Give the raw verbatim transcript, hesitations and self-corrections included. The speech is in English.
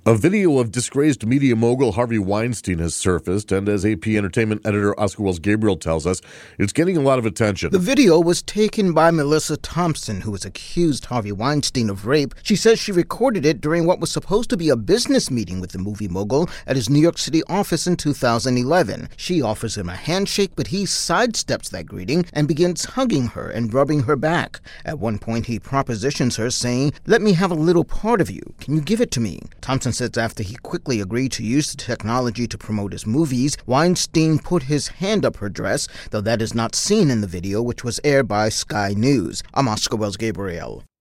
A video of disgraced media mogul Harvey Weinstein has surfaced, and as A P Entertainment editor Oscar Wells Gabriel tells us, it's getting a lot of attention. The video was taken by Melissa Thompson, who has accused Harvey Weinstein of rape. She says she recorded it during what was supposed to be a business meeting with the movie mogul at his New York City office in two thousand eleven. She offers him a handshake, but he sidesteps that greeting and begins hugging her and rubbing her back. At one point, he propositions her, saying, "Let me have a little part of you. Can you give it to me?" Thompson says after he quickly agreed to use the technology to promote his movies, Weinstein put his hand up her dress, though that is not seen in the video, which was aired by Sky News. I'm Oscar Wells Gabriel.